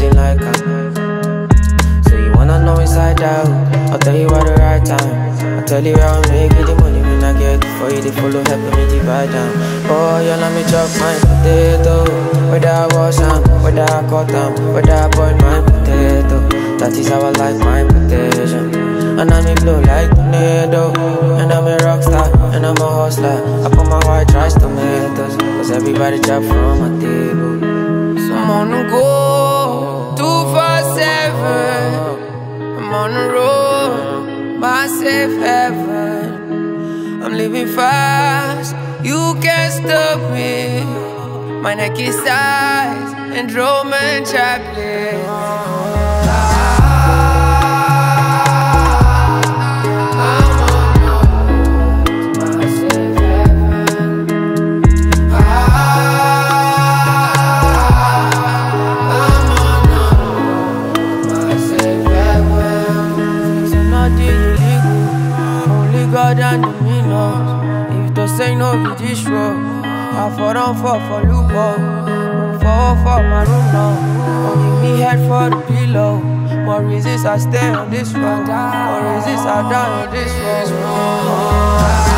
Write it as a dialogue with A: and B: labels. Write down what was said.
A: feeling like so you wanna know inside out? I'll tell you at the right time. I'll tell you how I make it the money when I get it. For you to follow, helping me divide down. Oh, you let me chop my potato. Whether I wash them, whether I cut them, whether I boil my potato. That is how I like my potato. And I'm a blow like tornado. And I'm a rock star, and I'm a hustler. I put my white rice tomatoes, cause everybody chop from my table.
B: So I'm on the go, 247. I'm on the road, my safe heaven. I'm living fast, you can't stop me. My neck is size and Roman Chaplin. God and the millions. If to say no be this road, I fall on for loophole. For my room now. Don't give me head for the pillow. More reasons I stay on this road. More reasons I die on this road.